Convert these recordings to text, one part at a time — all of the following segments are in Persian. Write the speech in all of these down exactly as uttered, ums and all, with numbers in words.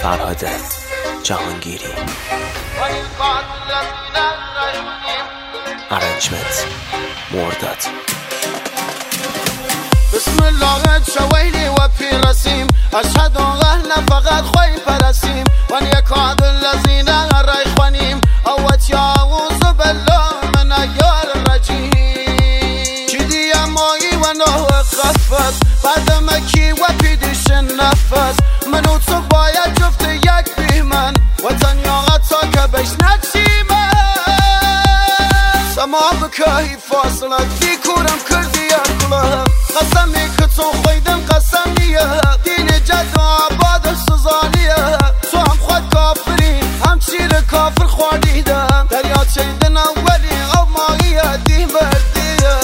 فرهاد جهانگیری. ارنجمنت مرداد. بسم الله شويلي وفي رسيم أشهد أن فقط خوي برسيم وأن يكاد الذين ريخونيم أوت يعوذ بالله من أيار الرجيم شدي يا ماي وأنه خفت بعد مكي وبيدش النفس منو تصبايا جفت يك بيمن وطن يغطاك بيش نتشيمن سما بكاي فاصلت في كورم كردي أكلهم قسمی که تو خویدم قسمیه دین جد و عباد سزانیه تو هم خود کافری هم چیر کافر خوردیدم دریا چیدن اولی او ماهیه دی بردیه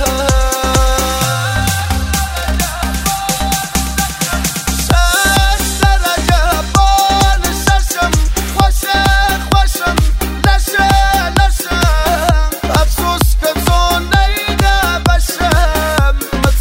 شش درجه بال ششم خوشه خوشم لشه لشم افسوس که تو نیده بشم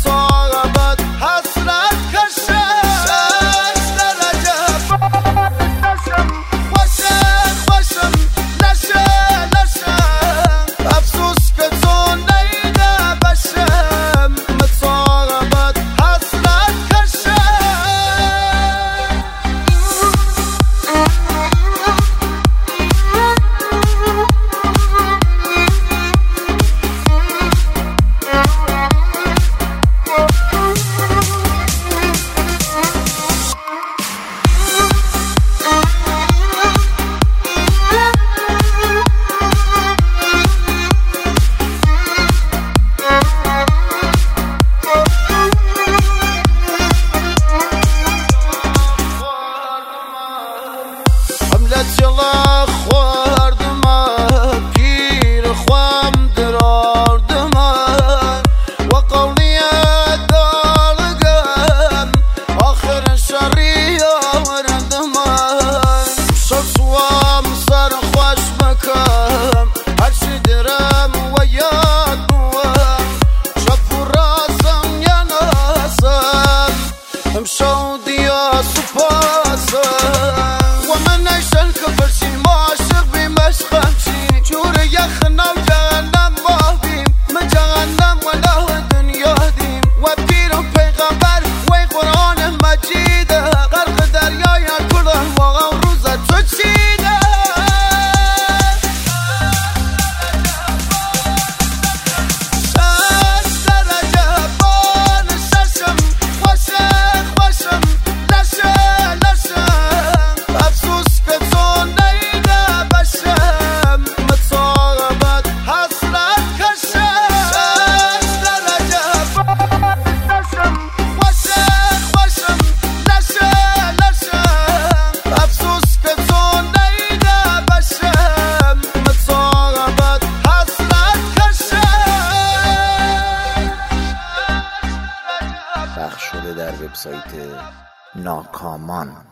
یلا خواردم پیر خوام دراردم و قولی دارگم آخر شری آوردم شسوام سر خوش بکم هرچی درم و یاد بوم شب و رازم یا ناسم امشو دیا سپاسم پخش شده در وبسایت ناکامان.